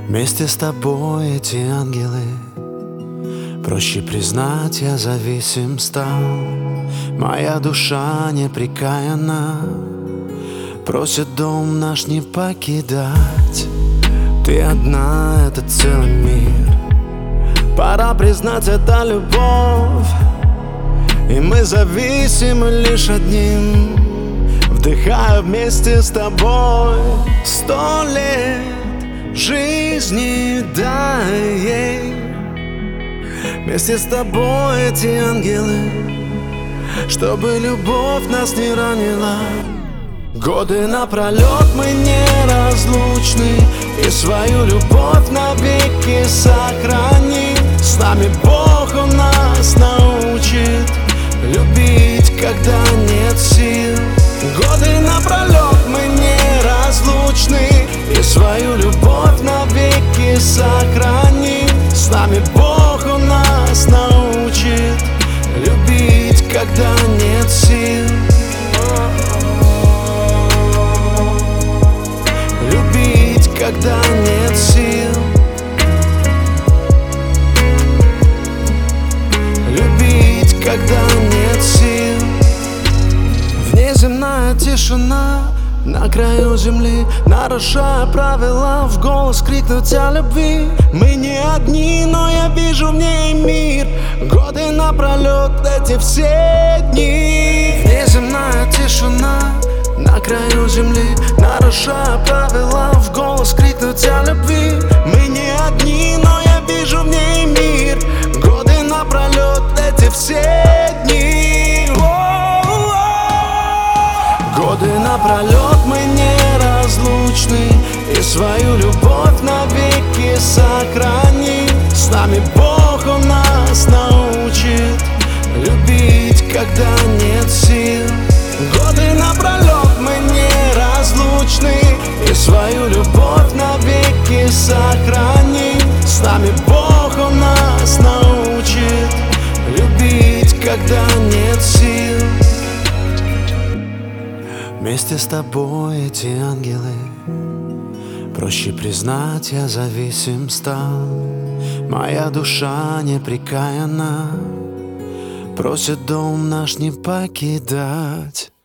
Вместе с тобой эти ангелы. Проще признать, я зависим стал. Моя душа непрекаянна, просит дом наш не покидать. Ты одна, это целый мир. Пора признать, это любовь. И мы зависимы лишь одним. Вдыхаю вместе с тобой 100 лет жизни дай ей. Вместе с тобой эти ангелы, чтобы любовь нас не ранила. Годы напролет мы неразлучны, и свою любовь навеки сохрани. С нами Бог, Он нас научит любить, когда нет сил. Годы напролет мы неразлучны, и свою любовь навеки сохрани. С нами Бог, Он нас научит любить, когда нет сил. Любить, когда нет сил. Любить, когда нет сил. Внеземная тишина на краю земли, нарушая правила, в голос крикнуть о любви. Мы не одни, но я вижу в ней мир. Годы напролет эти все дни. Внеземная тишина на краю земли, нарушая правила, в голос крикнуть о любви. Мы не одни, но я вижу в ней мир. Годы напролет эти все дни. Годы напролет мы неразлучны, и свою любовь навеки сохрани. С нами Бог, Он нас научит любить, когда нет сил. Годы напролет мы неразлучны, и свою любовь навеки сохрани. С нами Бог, Он нас научит любить, когда нет сил. Вместе с тобой эти ангелы. Проще признать, я зависим стал. Моя душа непрекаянна, просит дом наш не покидать.